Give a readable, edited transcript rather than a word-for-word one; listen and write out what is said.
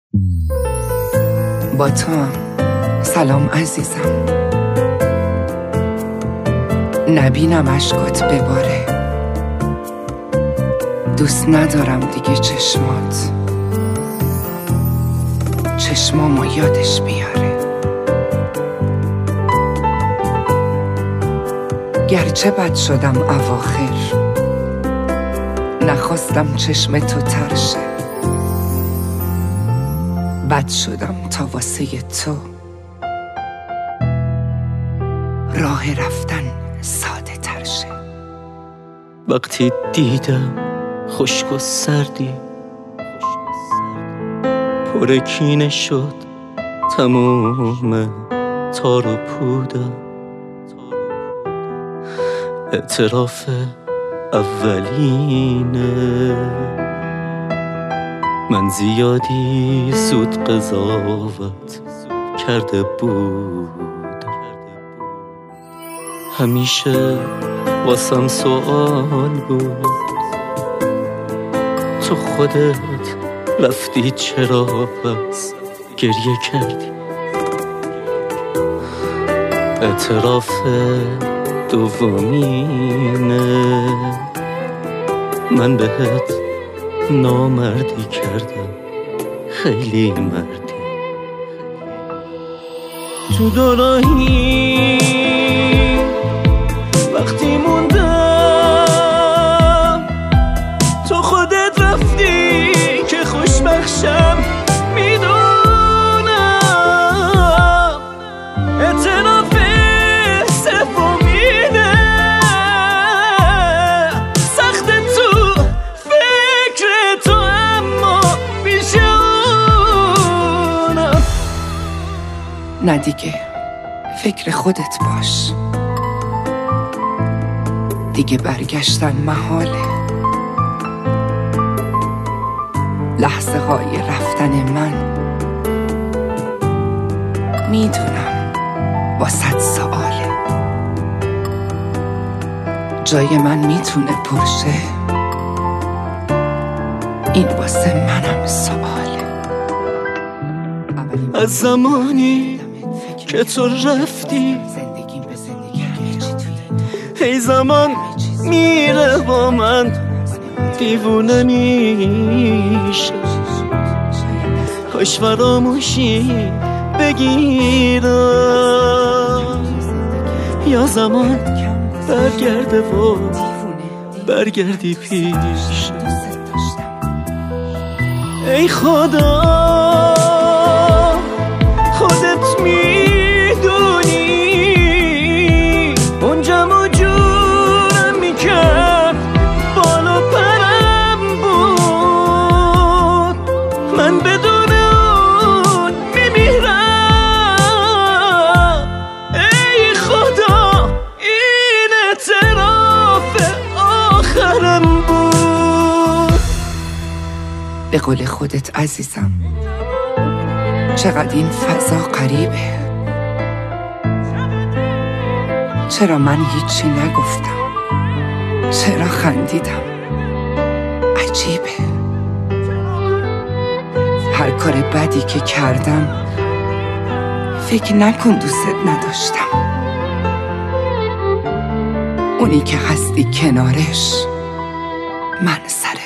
با تو سلام عزیزم، نبینم اشکات بباره، دوست ندارم دیگه چشمامو یادش بیاره. گرچه بد شدم اواخر، نخواستم چشم تو ترشه، بد شدم تا واسه تو راه رفتن ساده تر شه. وقتی دیدم خشک و سردی پر کینه شد تموم تار و پودم، اعتراف اولینه من زیادی زود قضاوت کرده بود. همیشه واسم سوال بود تو خودت رفتی چرا بس گریه کردی. اعتراف دومینه من بهت نامردی کردم، خیلی مردی. تو دوراهی وقتی موندم تو خودت رفتی که خوشبخشم میدونم. اعتراف سومینه سخت تو فکر تو اما بیشونم. نه دیگه فکر خودت باش، دیگه برگشتن محاله. لحظه های رفتن من میدونم با 100 سواله، جای من میتونه پرشه، این واسه منم سواله. از زمانی که تو رفتی هی زمان میره با من دیوونه میشه، کاش فراموشی بگیرم یا زمان برگرده و برگردی پیش. ای خدا خودت میدونی اونجا جورم میکرد بالا پرم بود، من بدون اون میمیرم. ای خدا این اعتراف آخرم بود. به قول خودت عزیزم چقدر این فضا غریبه، چرا من هیچی نگفتم، چرا خندیدم، عجیبه. هر کار بدی که کردم فکر نکن دوست نداشتم، اونی که هستی کنارش من سر